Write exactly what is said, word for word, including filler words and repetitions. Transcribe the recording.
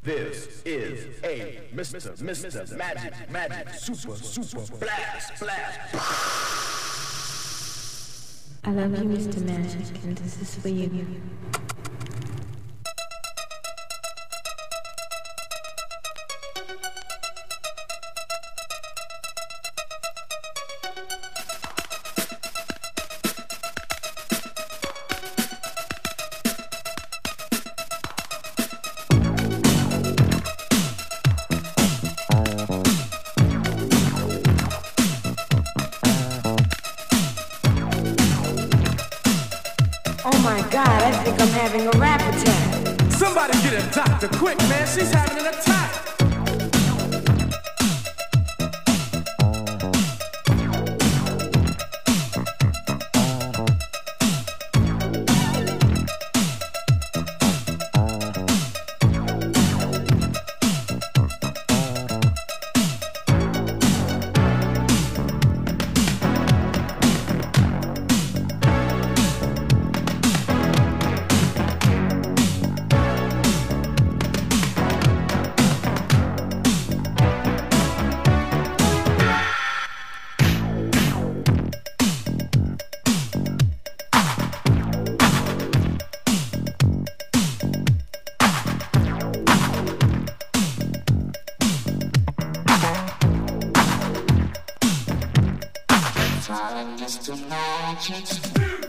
This is a Mister Mister Magic Magic Super Super Blast Blast. I love you, Mister Magic, and this is for you. I'm having a rap attack. Somebody get a doctor quick, man. She's having an attack. Mister Magic.